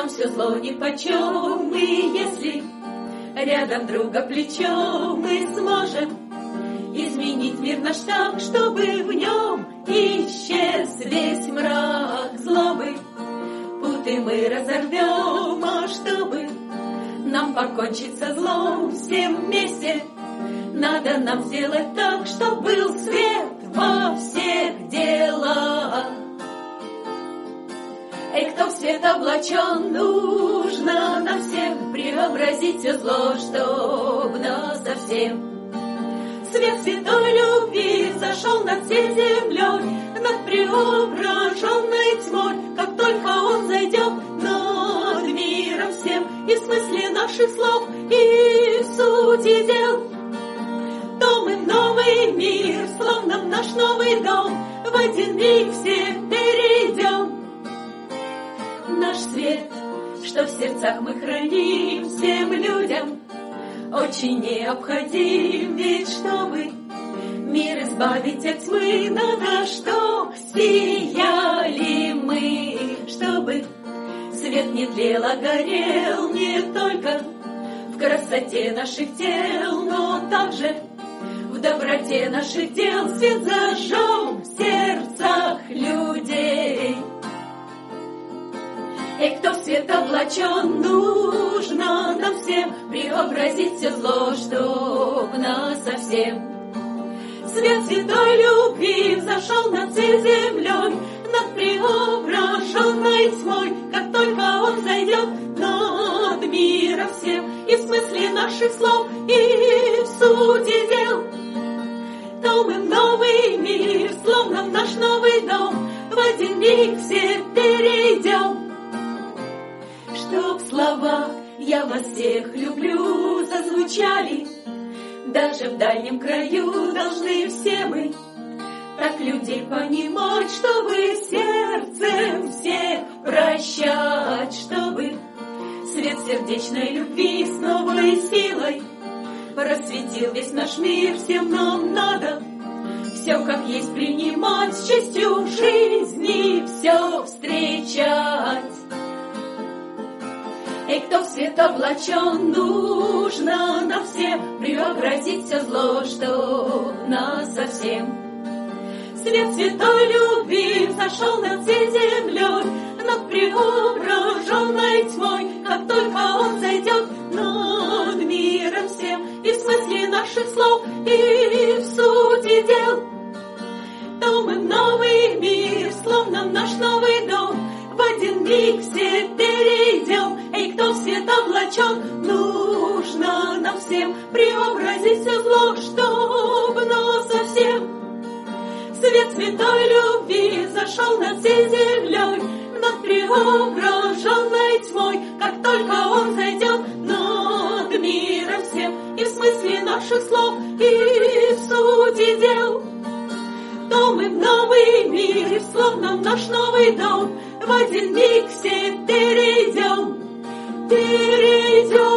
нам все зло нипочем, и если рядом друга плечом мы сможем изменить мир наш так, чтобы в нем исчез весь мрак злобы. Путы мы разорвем, а чтобы нам покончить со злом всем вместе, надо нам сделать так, чтоб был свет во всех делах. Эй, кто в свет облачен, нужно нам всем преобразить все зло, чтоб нас совсем. Свет святой любви зашел над всей землей, над преображенной тьмой. Как только он зайдет над миром всем, и в смысле наших слов, и в сути дел, то мы в новый мир, словно в наш новый дом, в один миг все перейдем. Наш свет, что в сердцах мы храним всем людям, очень необходим, ведь чтобы мир избавить от тьмы, надо, чтоб сияли мы, чтобы свет не тлел, а горел не только в красоте наших тел, но также в доброте наших дел. Свет зажжем в сердцах людей. И кто в свет облачен, нужно нам всем преобразить все зло, чтоб нас совсем. Свет святой любви взошел над всей землей, над преображенной тьмой. Как только он зайдет над миром всем, и в смысле наших слов, и в сути дел, то мы в новый мир, словно в наш новый дом, в один миг все перейдем. Чтоб слова «Я вас всех люблю» зазвучали, даже в дальнем краю должны все мы так людей понимать, чтобы сердцем всех прощать, чтобы свет сердечной любви с новой силой просветил весь наш мир. Всем нам надо все как есть принимать, с честью жизни все встречать. И кто в свет облачен, нужно нам всем преобразить все зло, что нас совсем. Свет святой любви взошел над всей землей, над преображенной тьмой. Как только он зайдет над миром всем, и в смысле наших слов, и в сути дел, то мы в новый мир, словно в наш новый дом, в один миг все перейдем. Эй, кто в свет облачен, нужно нам всем преобразить все зло, чтоб нас совсем. Свет святой любви зашел над всей землей, над преображенной тьмой. Как только он зайдет над миром всем, и в смысле наших слов, и в сути дел, то мы в новый мир, словно в наш новый дом, в один миг все перейдем, перейдем.